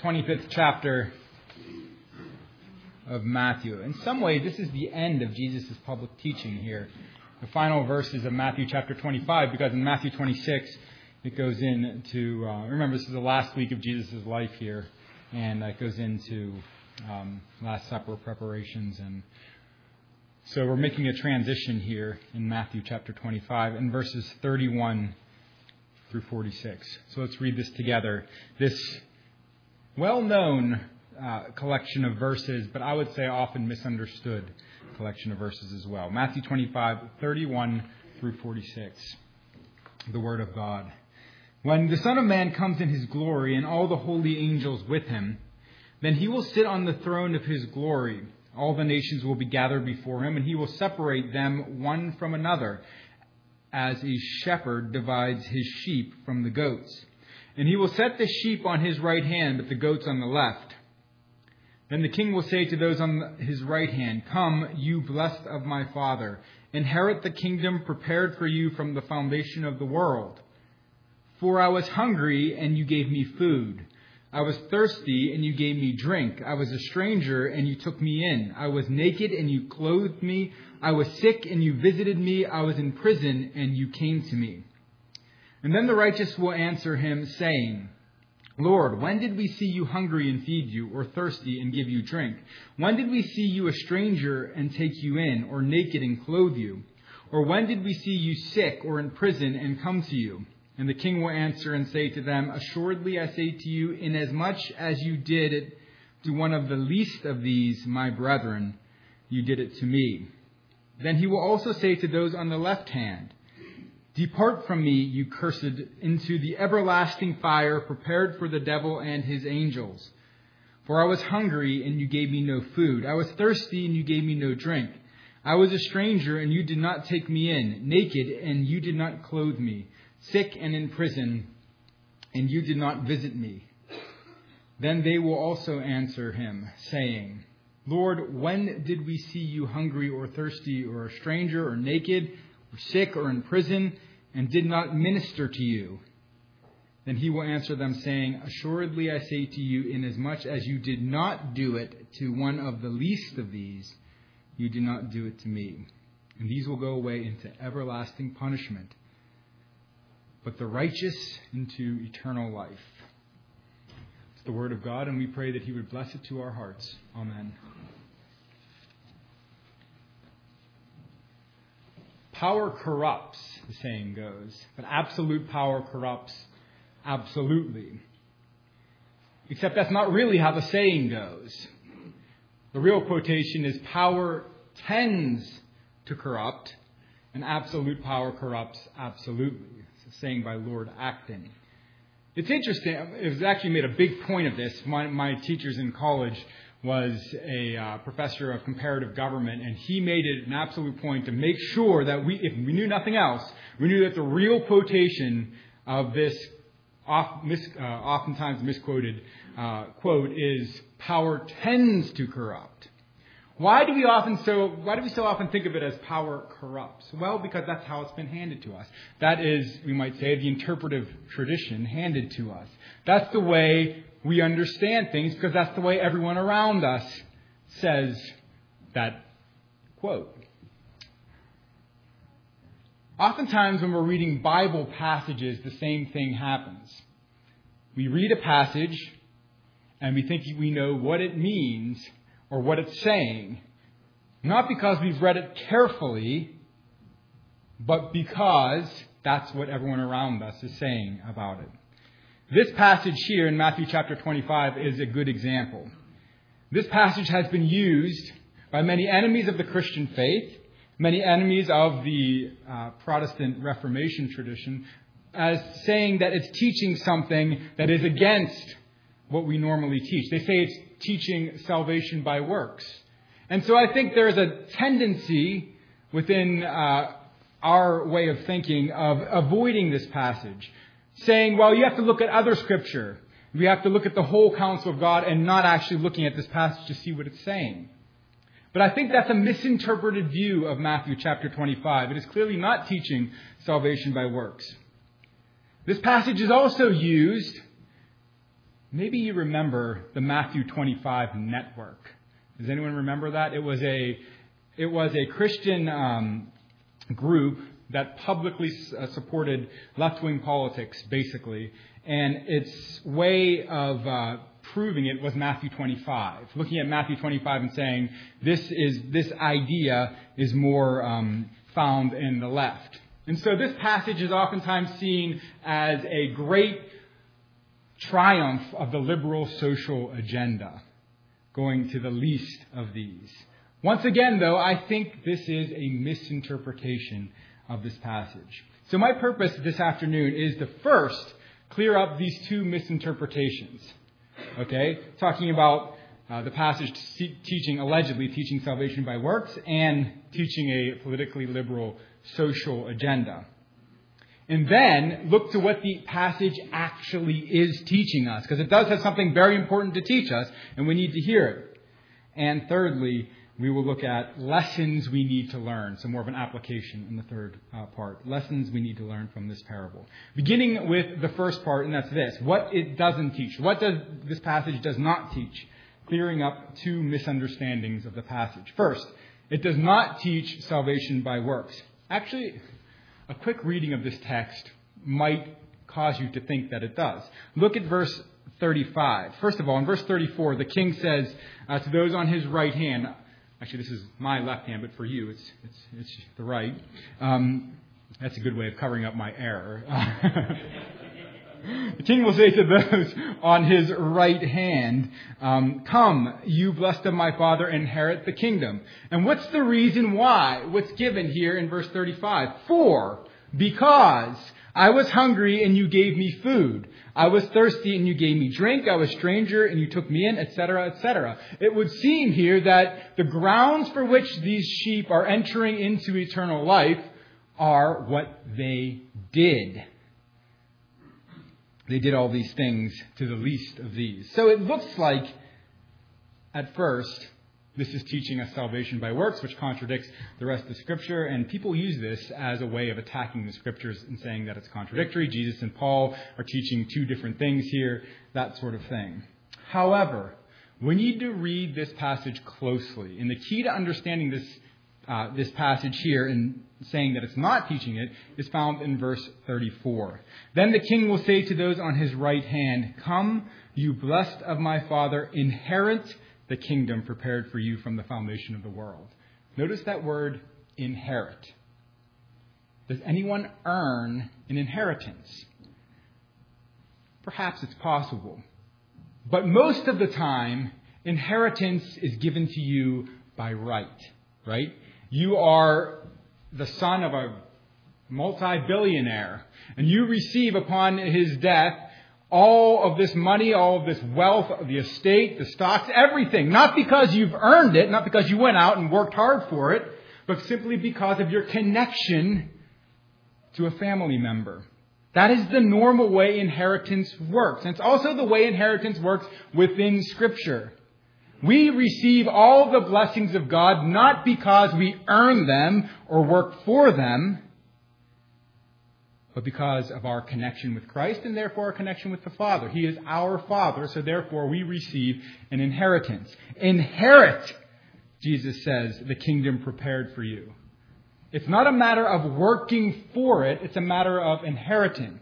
25th chapter of Matthew. In some ways, this is the end of Jesus' public teaching here. The final verses of Matthew chapter 25, because in Matthew 26, it goes into, remember, this is the last week of Jesus' life here, and it goes into Last Supper preparations. And so we're making a transition here in Matthew chapter 25 in verses 31 through 46. So let's read this together. This well-known collection of verses, but I would say often misunderstood collection of verses as well. Matthew 25, 31 through 46. The Word of God. When the Son of Man comes in his glory and all the holy angels with him, then he will sit on the throne of his glory. All the nations will be gathered before him, and he will separate them one from another, as a shepherd divides his sheep from the goats. And he will set the sheep on his right hand, but the goats on the left. Then the king will say to those on his right hand, "Come, you blessed of my Father, inherit the kingdom prepared for you from the foundation of the world. For I was hungry, and you gave me food. I was thirsty, and you gave me drink. I was a stranger, and you took me in. I was naked, and you clothed me. I was sick, and you visited me. I was in prison, and you came to me." And then the righteous will answer him, saying, "Lord, when did we see you hungry and feed you, or thirsty and give you drink? When did we see you a stranger and take you in, or naked and clothe you? Or when did we see you sick or in prison and come to you?" And the king will answer and say to them, "Assuredly I say to you, inasmuch as you did it to one of the least of these, my brethren, you did it to me." Then he will also say to those on the left hand, "Depart from me, you cursed, into the everlasting fire prepared for the devil and his angels. For I was hungry, and you gave me no food. I was thirsty, and you gave me no drink. I was a stranger, and you did not take me in, naked, and you did not clothe me, sick and in prison, and you did not visit me." Then they will also answer him, saying, "Lord, when did we see you hungry or thirsty or a stranger or naked or sick or in prison and did not minister to you?" Then he will answer them, saying, "Assuredly I say to you, inasmuch as you did not do it to one of the least of these, you did not do it to me." And these will go away into everlasting punishment, but the righteous into eternal life. It's the Word of God, and we pray that he would bless it to our hearts. Amen. Power corrupts, the saying goes, but absolute power corrupts absolutely. Except that's not really how the saying goes. The real quotation is power tends to corrupt, and absolute power corrupts absolutely. It's a saying by Lord Acton. It's interesting. It was actually made a big point of this. My teachers in college was a professor of comparative government, and he made it an absolute point to make sure that if we knew nothing else, we knew that the real quotation of this oftentimes misquoted quote is "power tends to corrupt." Why do we so often think of it as power corrupts? Well, because that's how it's been handed to us. That is, we might say, the interpretive tradition handed to us. That's the way we understand things, because that's the way everyone around us says that quote. Oftentimes when we're reading Bible passages, the same thing happens. We read a passage and we think we know what it means or what it's saying, not because we've read it carefully, but because that's what everyone around us is saying about it. This passage here in Matthew chapter 25 is a good example. This passage has been used by many enemies of the Christian faith, many enemies of the Protestant Reformation tradition, as saying that it's teaching something that is against what we normally teach. They say it's teaching salvation by works. And so I think there is a tendency within our way of thinking of avoiding this passage, saying, well, you have to look at other scripture. We have to look at the whole counsel of God and not actually looking at this passage to see what it's saying. But I think that's a misinterpreted view of Matthew chapter 25. It is clearly not teaching salvation by works. This passage is also used maybe you remember the Matthew 25 network. Does anyone remember that? It was a Christian group that publicly supported left-wing politics, basically. And its way of proving it was Matthew 25. Looking at Matthew 25 and saying, this idea is more found in the left. And so this passage is oftentimes seen as a great triumph of the liberal social agenda, going to the least of these. Once again, though, I think this is a misinterpretation of this passage. So my purpose this afternoon is to first clear up these two misinterpretations. Okay? Talking about the passage allegedly teaching salvation by works and teaching a politically liberal social agenda. And then look to what the passage actually is teaching us, because it does have something very important to teach us, and we need to hear it. And thirdly, we will look at lessons we need to learn. So more of an application in the third part. Lessons we need to learn from this parable. Beginning with the first part, and that's this. What it doesn't teach. What does this passage does not teach? Clearing up two misunderstandings of the passage. First, it does not teach salvation by works. Actually, a quick reading of this text might cause you to think that it does. Look at verse 35. First of all, in verse 34, the king says to those on his right hand, actually this is my left hand, but for you it's the right. That's a good way of covering up my error. The king will say to those on his right hand, come, you blessed of my Father, inherit the kingdom. And what's the reason why? What's given here in verse 35? Because I was hungry and you gave me food. I was thirsty and you gave me drink. I was a stranger and you took me in, etc., etc. It would seem here that the grounds for which these sheep are entering into eternal life are what they did. They did all these things to the least of these. So it looks like, at first, this is teaching us salvation by works, which contradicts the rest of the Scripture. And people use this as a way of attacking the Scriptures and saying that it's contradictory. Jesus and Paul are teaching two different things here, that sort of thing. However, we need to read this passage closely. And the key to understanding this passage here and saying that it's not teaching it is found in verse 34. Then the king will say to those on his right hand, come, you blessed of my Father, inherit the kingdom prepared for you from the foundation of the world. Notice that word, inherit. Does anyone earn an inheritance? Perhaps it's possible. But most of the time, inheritance is given to you by right? You are the son of a multi-billionaire, and you receive upon his death all of this money, all of this wealth, the estate, the stocks, everything. Not because you've earned it, not because you went out and worked hard for it, but simply because of your connection to a family member. That is the normal way inheritance works. And it's also the way inheritance works within Scripture. We receive all the blessings of God not because we earn them or work for them, but because of our connection with Christ and therefore our connection with the Father. He is our Father, so therefore we receive an inheritance. Inherit, Jesus says, the kingdom prepared for you. It's not a matter of working for it, it's a matter of inheriting.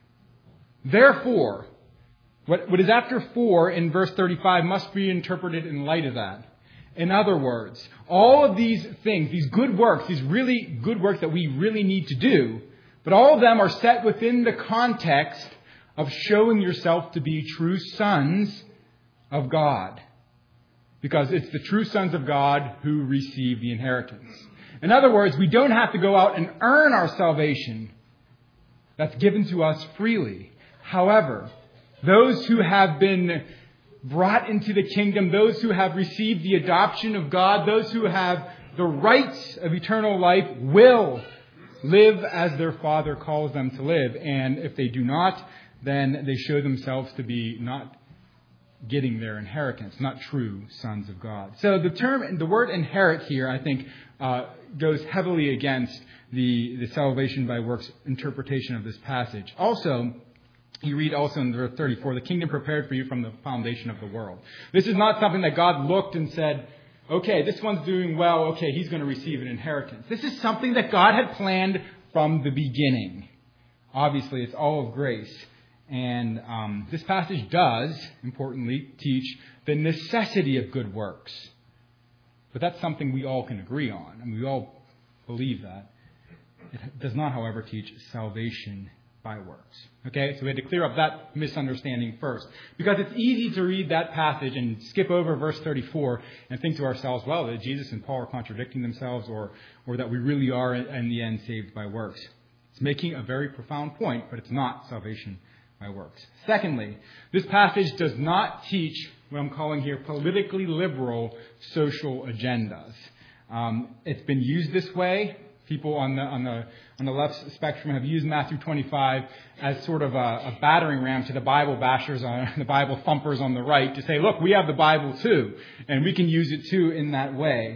Therefore, what is after 4 in verse 35 must be interpreted in light of that. In other words, all of these things, these good works, these really good works that we really need to do, but all of them are set within the context of showing yourself to be true sons of God. Because it's the true sons of God who receive the inheritance. In other words, we don't have to go out and earn our salvation. That's given to us freely. However, those who have been brought into the kingdom, those who have received the adoption of God, those who have the rights of eternal life will live as their Father calls them to live. And if they do not, then they show themselves to be not getting their inheritance, not true sons of God. So the word inherit here, I think, goes heavily against the salvation by works interpretation of this passage. Also, You read also in verse 34, the kingdom prepared for you from the foundation of the world. This is not something that God looked and said, okay, this one's doing well, okay, he's going to receive an inheritance. This is something that God had planned from the beginning. Obviously, it's all of grace. And this passage does, importantly, teach the necessity of good works. But that's something we all can agree on, and we all believe that. It does not, however, teach salvation by works. Okay, so we had to clear up that misunderstanding first. Because it's easy to read that passage and skip over verse 34 and think to ourselves, well, that Jesus and Paul are contradicting themselves, or that we really are, in the end, saved by works. It's making a very profound point, but it's not salvation by works. Secondly, this passage does not teach what I'm calling here politically liberal social agendas. It's been used this way. People on the left spectrum have used Matthew 25 as sort of a battering ram to the Bible bashers, the Bible thumpers on the right, to say, look, we have the Bible too, and we can use it too in that way.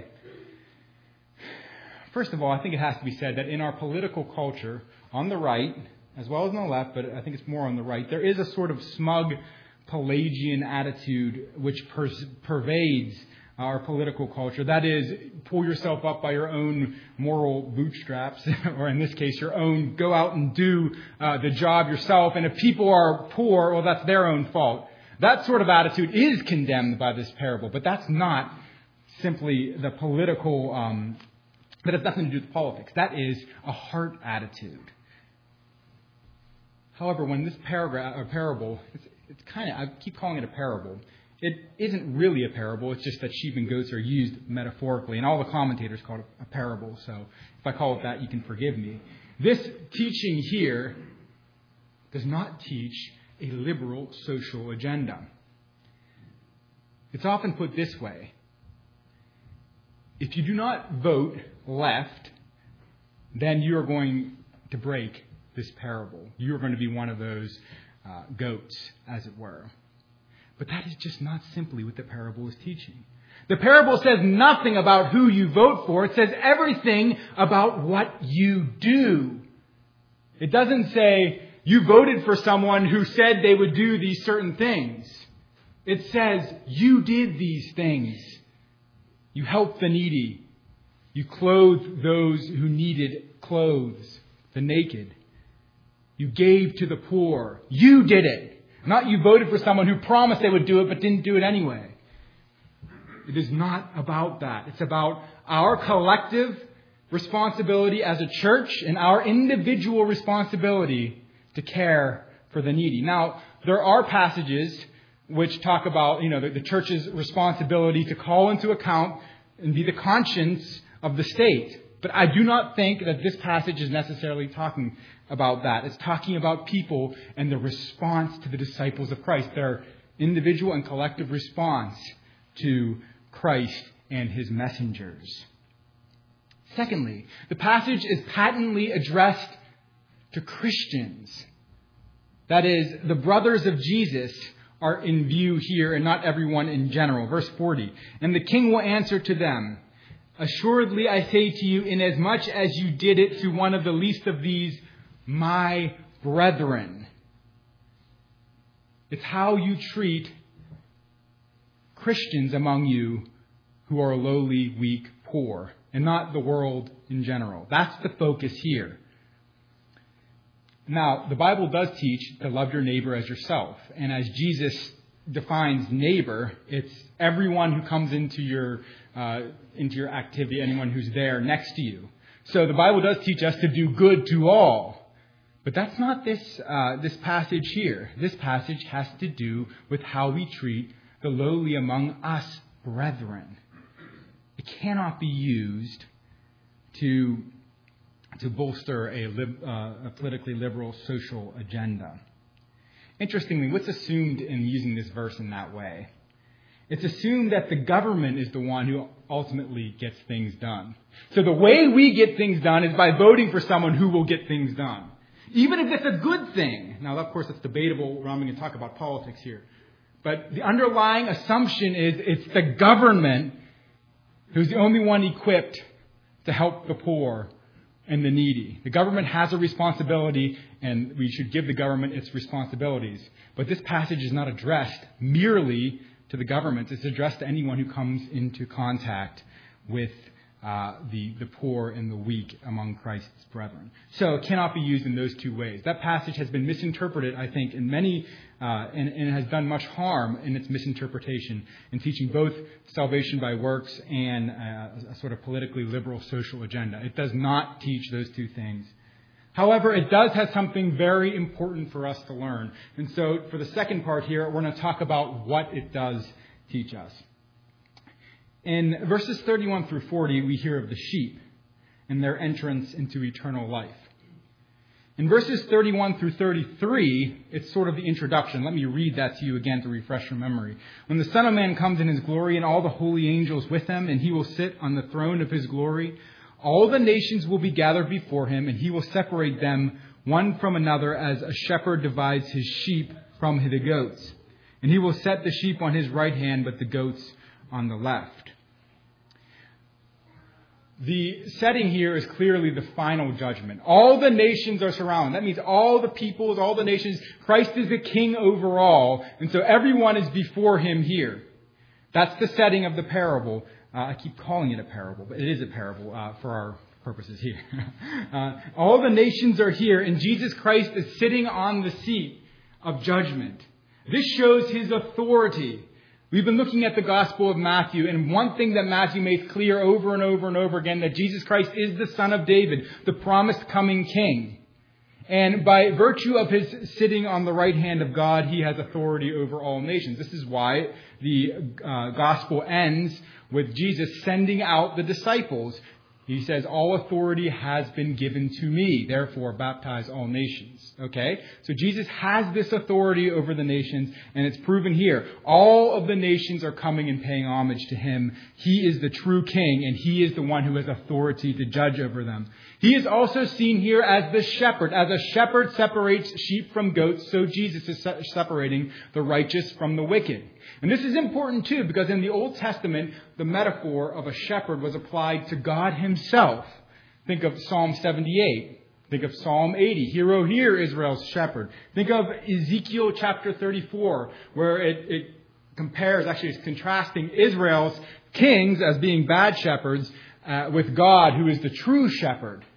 First of all, I think it has to be said that in our political culture, on the right, as well as on the left, but I think it's more on the right, there is a sort of smug Pelagian attitude which pervades our political culture. That is, pull yourself up by your own moral bootstraps, or in this case, your own, go out and do the job yourself. And if people are poor, well, that's their own fault. That sort of attitude is condemned by this parable, but that's not simply the political, that has nothing to do with politics. That is a heart attitude. However, when this parable, it's kind of, I keep calling it a parable. It isn't really a parable. It's just that sheep and goats are used metaphorically. And all the commentators call it a parable. So if I call it that, you can forgive me. This teaching here does not teach a liberal social agenda. It's often put this way. If you do not vote left, then you are going to break this parable. You are going to be one of those goats, as it were. But that is just not simply what the parable is teaching. The parable says nothing about who you vote for. It says everything about what you do. It doesn't say you voted for someone who said they would do these certain things. It says you did these things. You helped the needy. You clothed those who needed clothes, the naked. You gave to the poor. You did it. Not you voted for someone who promised they would do it but didn't do it anyway. It is not about that. It's about our collective responsibility as a church and our individual responsibility to care for the needy. Now, there are passages which talk about, the church's responsibility to call into account and be the conscience of the state. But I do not think that this passage is necessarily talking about that. It's talking about people and the response to the disciples of Christ, their individual and collective response to Christ and his messengers. Secondly, the passage is patently addressed to Christians. That is, the brothers of Jesus are in view here and not everyone in general. Verse 40, and the king will answer to them, assuredly I say to you, inasmuch as you did it to one of the least of these, my brethren. It's how you treat Christians among you who are lowly, weak, poor, and not the world in general. That's the focus here. Now, the Bible does teach to love your neighbor as yourself. And as Jesus defines neighbor, it's everyone who comes into your activity, anyone who's there next to you. So the Bible does teach us to do good to all. But that's not this passage here. This passage has to do with how we treat the lowly among us brethren. It cannot be used to bolster a politically liberal social agenda. Interestingly, what's assumed in using this verse in that way? It's assumed that the government is the one who ultimately gets things done. So the way we get things done is by voting for someone who will get things done. Even if it's a good thing. Now, of course, it's debatable. I'm going to talk about politics here. But the underlying assumption is it's the government who's the only one equipped to help the poor and the needy. The government has a responsibility, and we should give the government its responsibilities. But this passage is not addressed merely to the government. It's addressed to anyone who comes into contact with the poor and the weak among Christ's brethren. So it cannot be used in those two ways. That passage has been misinterpreted, I think, in many, and has done much harm in its misinterpretation in teaching both salvation by works and a sort of politically liberal social agenda. It does not teach those two things. However, it does have something very important for us to learn. And so for the second part here, we're going to talk about what it does teach us. In verses 31 through 40, we hear of the sheep and their entrance into eternal life. In verses 31 through 33, it's sort of the introduction. Let me read that to you again to refresh your memory. When the Son of Man comes in his glory and all the holy angels with him, and he will sit on the throne of his glory, all the nations will be gathered before him, and he will separate them one from another as a shepherd divides his sheep from the goats. And he will set the sheep on his right hand, but the goats on the left. The setting here is clearly the final judgment. All the nations are surrounded. That means all the peoples, all the nations. Christ is the king over all. And so everyone is before him here. That's the setting of the parable. I keep calling it a parable, but it is a parable for our purposes here. All the nations are here, and Jesus Christ is sitting on the seat of judgment. This shows his authority. We've been looking at the Gospel of Matthew, and one thing that Matthew makes clear over and over and over again, that Jesus Christ is the Son of David, the promised coming King. And by virtue of his sitting on the right hand of God, he has authority over all nations. This is why the Gospel ends with Jesus sending out the disciples. He says, all authority has been given to me, therefore baptize all nations. Okay? So Jesus has this authority over the nations, and it's proven here. All of the nations are coming and paying homage to him. He is the true king, and he is the one who has authority to judge over them. He is also seen here as the shepherd. As a shepherd separates sheep from goats, so Jesus is separating the righteous from the wicked. And this is important too, because in the Old Testament, the metaphor of a shepherd was applied to God himself. Think of Psalm 78. Think of Psalm 80. Hear, O hear, Israel's shepherd. Think of Ezekiel chapter 34, where it compares, actually it's contrasting Israel's kings as being bad shepherds with God, who is the true shepherd.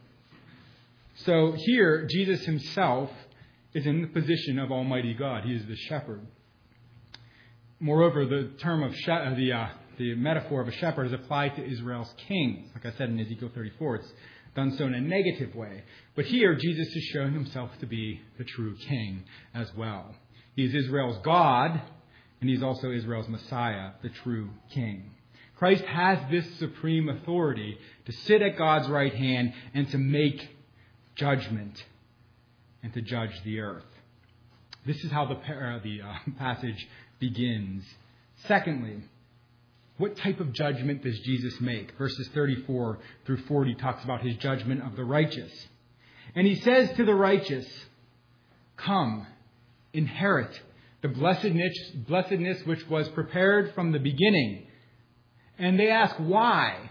So here, Jesus himself is in the position of Almighty God. He is the shepherd. Moreover, the term of the metaphor of a shepherd is applied to Israel's kings. Like I said in Ezekiel 34, it's done so in a negative way. But here, Jesus is showing himself to be the true king as well. He is Israel's God, and he's also Israel's Messiah, the true king. Christ has this supreme authority to sit at God's right hand and to make judgment and to judge the earth. This is how the passage begins. Secondly, what type of judgment does Jesus make? Verses 34 through 40 talks about his judgment of the righteous. And he says to the righteous, come, inherit the blessedness which was prepared from the beginning. And they ask, why?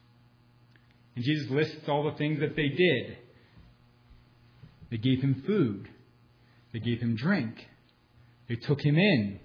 And Jesus lists all the things that they did. They gave him food. They gave him drink. They took him in.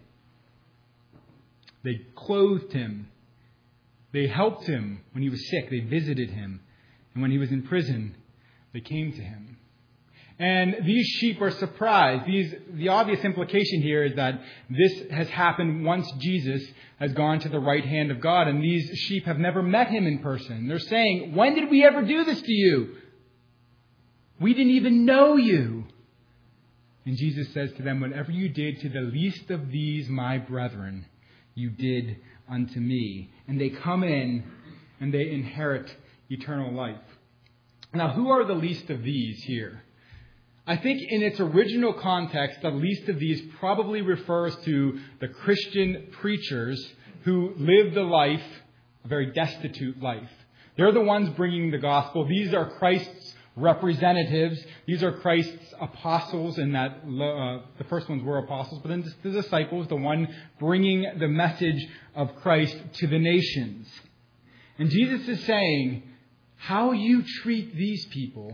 They clothed him. They helped him when he was sick. They visited him. And when he was in prison, they came to him. And these sheep are surprised. The obvious implication here is that this has happened once Jesus has gone to the right hand of God, and these sheep have never met him in person. They're saying, when did we ever do this to you? We didn't even know you. And Jesus says to them, whatever you did to the least of these, my brethren, you did unto me. And they come in and they inherit eternal life. Now, who are the least of these here? I think in its original context, the least of these probably refers to the Christian preachers who lived a very destitute life. They're the ones bringing the gospel. These are Christ's representatives. These are Christ's apostles, in that the first ones were apostles, but then the disciples, the one bringing the message of Christ to the nations. And Jesus is saying, how you treat these people,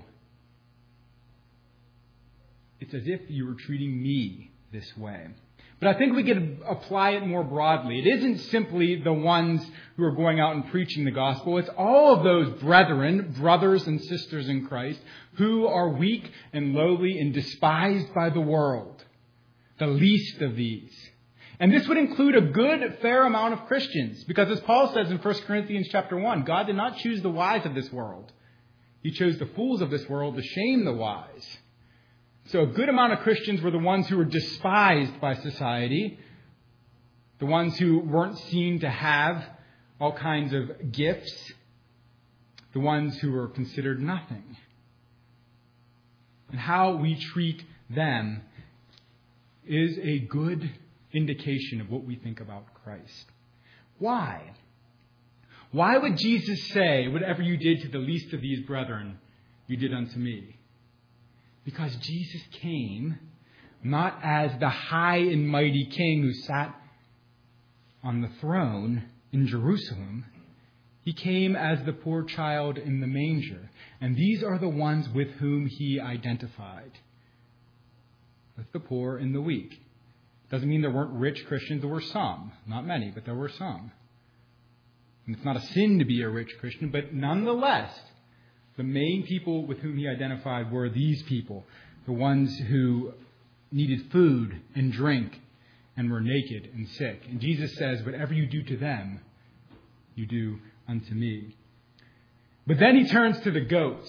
it's as if you were treating me this way. But I think we could apply it more broadly. It isn't simply the ones who are going out and preaching the gospel. It's all of those brethren, brothers and sisters in Christ, who are weak and lowly and despised by the world. The least of these. And this would include a good, fair amount of Christians. Because as Paul says in 1 Corinthians chapter 1, God did not choose the wise of this world. He chose the fools of this world to shame the wise. So a good amount of Christians were the ones who were despised by society, the ones who weren't seen to have all kinds of gifts, the ones who were considered nothing. And how we treat them is a good indication of what we think about Christ. Why? Why would Jesus say, whatever you did to the least of these brethren, you did unto me? Because Jesus came not as the high and mighty king who sat on the throne in Jerusalem. He came as the poor child in the manger. And these are the ones with whom he identified. With the poor and the weak. Doesn't mean there weren't rich Christians. There were some. Not many, but there were some. And it's not a sin to be a rich Christian, but nonetheless, the main people with whom he identified were these people, the ones who needed food and drink and were naked and sick. And Jesus says, whatever you do to them, you do unto me. But then he turns to the goats.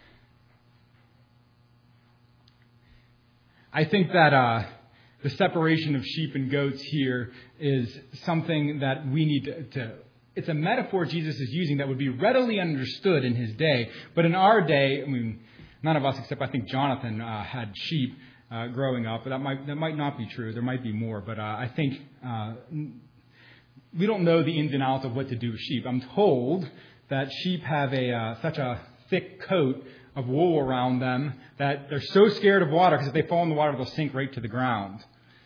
I think that the separation of sheep and goats here is something that we need to it's a metaphor Jesus is using that would be readily understood in his day. But in our day, I mean, none of us except I think Jonathan had sheep growing up. But that might not be true. There might be more. But I think we don't know the ins and outs of what to do with sheep. I'm told that sheep have such a thick coat of wool around them that they're so scared of water because if they fall in the water, they'll sink right to the ground.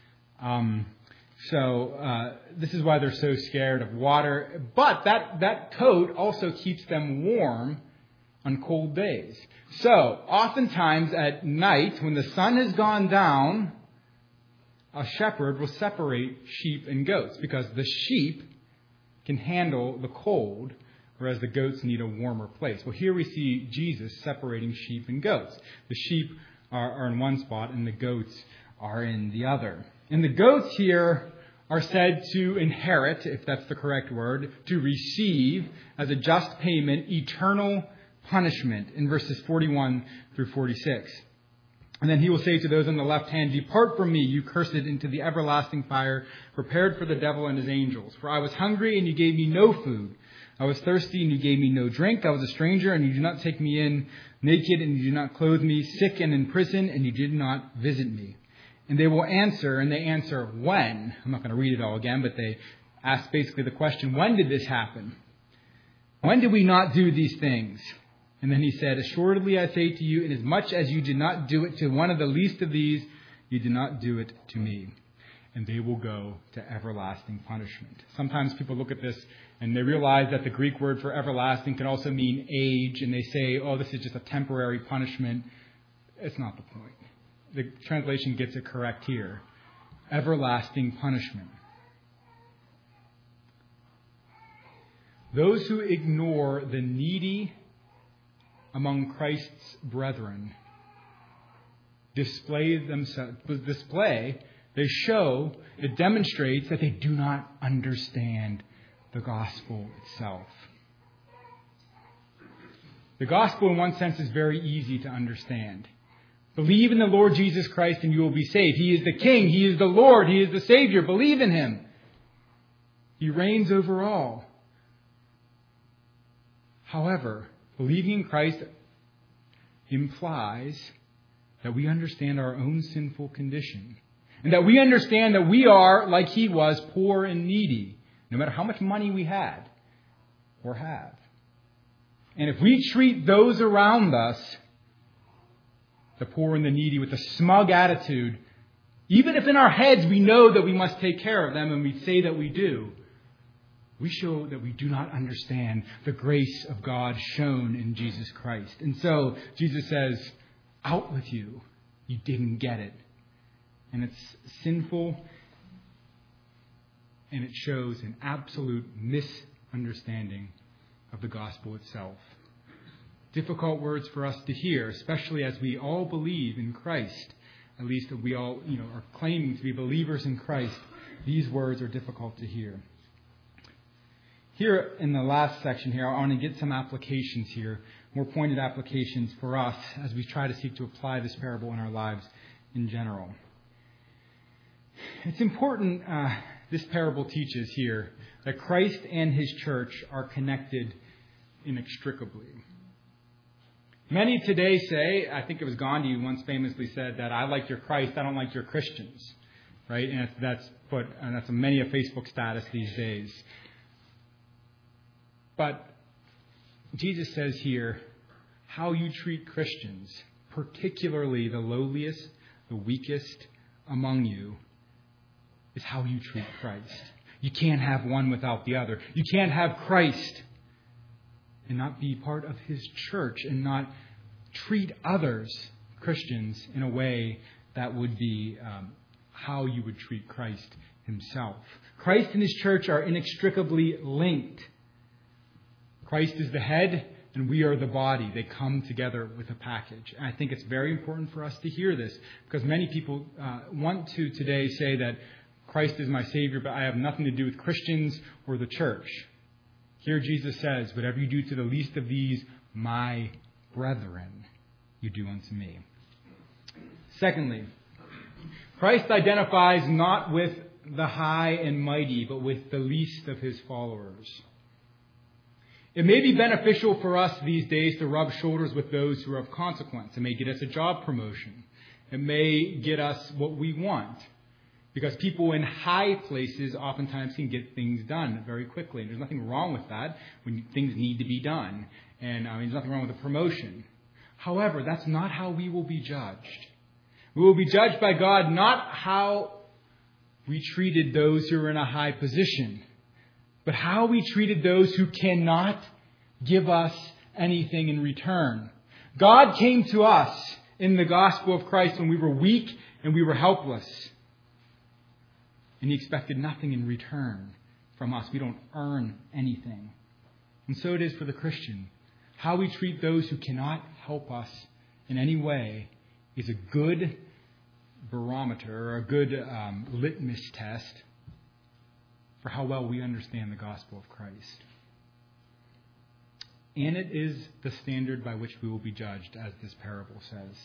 So this is why they're so scared of water. But that coat also keeps them warm on cold days. So oftentimes at night, when the sun has gone down, a shepherd will separate sheep and goats because the sheep can handle the cold, whereas the goats need a warmer place. Well, here we see Jesus separating sheep and goats. The sheep are in one spot and the goats are in the other. And the goats here are said to inherit, if that's the correct word, to receive as a just payment eternal punishment in verses 41 through 46. And then he will say to those on the left hand, depart from me, you cursed, into the everlasting fire, prepared for the devil and his angels. For I was hungry, and you gave me no food. I was thirsty, and you gave me no drink. I was a stranger, and you did not take me in. Naked, and you did not clothe me. Sick and in prison, and you did not visit me. And they will answer, and they answer, when? I'm not going to read it all again, but they ask basically the question, when did this happen? When did we not do these things? And then he said, assuredly I say to you, inasmuch as you did not do it to one of the least of these, you did not do it to me. And they will go to everlasting punishment. Sometimes people look at this and they realize that the Greek word for everlasting can also mean age, and they say, oh, this is just a temporary punishment. It's not the point. The translation gets it correct here. Everlasting punishment. Those who ignore the needy among Christ's brethren they show, it demonstrates that they do not understand the gospel itself. The gospel in one sense is very easy to understand. Believe in the Lord Jesus Christ and you will be saved. He is the King. He is the Lord. He is the Savior. Believe in Him. He reigns over all. However, believing in Christ implies that we understand our own sinful condition. And that we understand that we are, like He was, poor and needy. No matter how much money we had or have. And if we treat those around us, the poor and the needy, with a smug attitude, even if in our heads we know that we must take care of them and we say that we do, we show that we do not understand the grace of God shown in Jesus Christ. And so Jesus says, out with you. You didn't get it. And it's sinful, and it shows an absolute misunderstanding of the gospel itself. Difficult words for us to hear, especially as we all believe in Christ. At least we all, are claiming to be believers in Christ. These words are difficult to hear. Here in the last section here, I want to get some applications here, more pointed applications for us as we try to seek to apply this parable in our lives in general. It's important, this parable teaches here, that Christ and his church are connected inextricably. Many today say, I think it was Gandhi who once famously said that I like your Christ, I don't like your Christians. Right? And that's many a Facebook status these days. But Jesus says here, how you treat Christians, particularly the lowliest, the weakest among you, is how you treat Christ. You can't have one without the other. You can't have Christ and not be part of his church and not treat others, Christians, in a way that would be how you would treat Christ himself. Christ and his church are inextricably linked. Christ is the head and we are the body. They come together with a package. And I think it's very important for us to hear this because many people want to today say that Christ is my Savior, but I have nothing to do with Christians or the church. Here Jesus says, whatever you do to the least of these, my brethren, you do unto me. Secondly, Christ identifies not with the high and mighty, but with the least of his followers. It may be beneficial for us these days to rub shoulders with those who are of consequence. It may get us a job promotion. It may get us what we want. Because people in high places oftentimes can get things done very quickly. And there's nothing wrong with that when things need to be done. And there's nothing wrong with a promotion. However, that's not how we will be judged. We will be judged by God not how we treated those who are in a high position, but how we treated those who cannot give us anything in return. God came to us in the gospel of Christ when we were weak and we were helpless. And he expected nothing in return from us. We don't earn anything. And so it is for the Christian. How we treat those who cannot help us in any way is a good barometer or a good litmus test for how well we understand the gospel of Christ. And it is the standard by which we will be judged, as this parable says.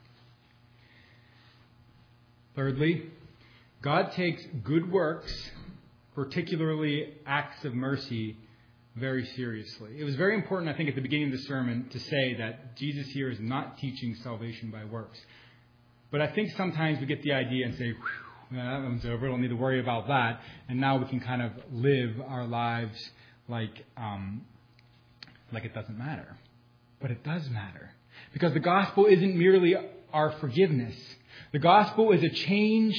Thirdly, God takes good works, particularly acts of mercy, very seriously. It was very important, I think, at the beginning of the sermon to say that Jesus here is not teaching salvation by works. But I think sometimes we get the idea and say, that one's over, we don't need to worry about that. And now we can kind of live our lives like it doesn't matter. But it does matter. Because the gospel isn't merely our forgiveness. The gospel is a change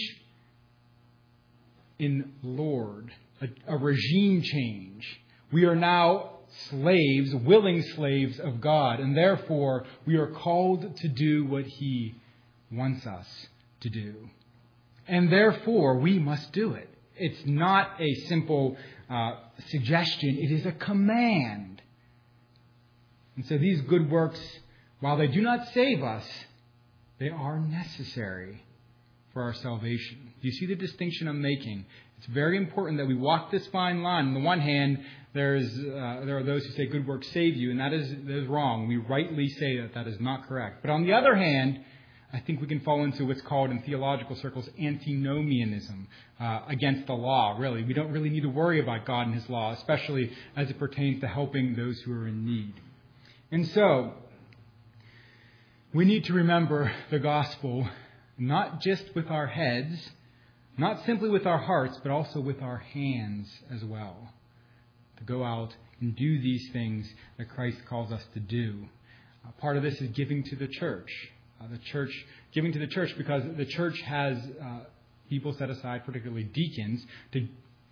in Lord, a regime change. We are now slaves, willing slaves of God, and therefore we are called to do what he wants us to do. And therefore we must do it. It's not a simple suggestion, it is a command. And so these good works, while they do not save us, they are necessary for our salvation. Do you see the distinction I'm making? It's very important that we walk this fine line. On the one hand, there are those who say good works save you, and that is wrong. We rightly say that is not correct. But on the other hand, I think we can fall into what's called in theological circles antinomianism, against the law, really. We don't really need to worry about God and his law, especially as it pertains to helping those who are in need. And so, we need to remember the gospel not just with our heads, not simply with our hearts, but also with our hands as well. To go out and do these things that Christ calls us to do. Part of this is giving to the church. Giving to the church because the church has people set aside, particularly deacons, to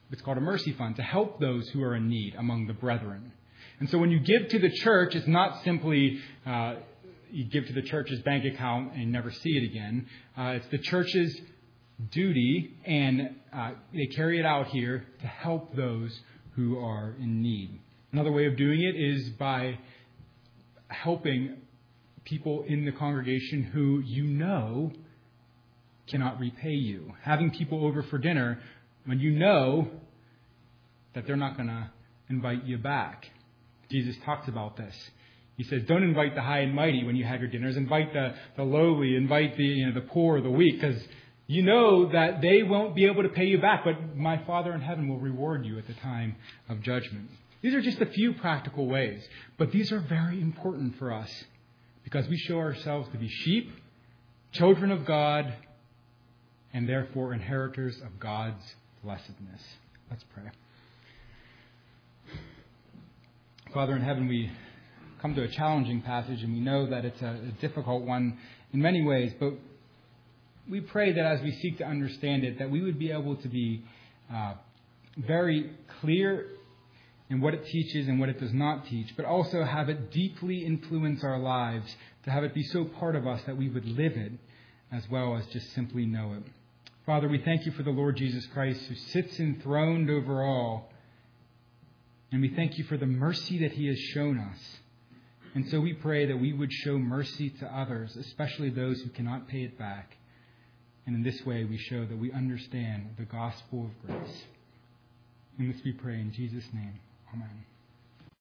it's called a mercy fund, to help those who are in need among the brethren. And so when you give to the church, it's not simply you give to the church's bank account and never see it again. It's the church's duty, and they carry it out here to help those who are in need. Another way of doing it is by helping people in the congregation who you know cannot repay you. Having people over for dinner when you know that they're not going to invite you back. Jesus talks about this. He says, don't invite the high and mighty when you have your dinners. Invite the lowly, invite the poor, the weak, because you know that they won't be able to pay you back, but my Father in heaven will reward you at the time of judgment. These are just a few practical ways, but these are very important for us because we show ourselves to be sheep, children of God, and therefore inheritors of God's blessedness. Let's pray. Father in heaven, we come to a challenging passage, and we know that it's a difficult one in many ways, but we pray that as we seek to understand it, that we would be able to be very clear in what it teaches and what it does not teach, but also have it deeply influence our lives, to have it be so part of us that we would live it as well as just simply know it. Father, we thank you for the Lord Jesus Christ, who sits enthroned over all, and we thank you for the mercy that he has shown us. And so we pray that we would show mercy to others, especially those who cannot pay it back. And in this way, we show that we understand the gospel of grace. And this we pray in Jesus' name. Amen.